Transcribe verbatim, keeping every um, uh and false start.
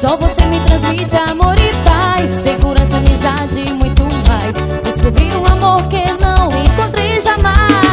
Só você me transmite amor e paz, segurança, amizade e muito mais. Descobri um amor que não encontrei jamais.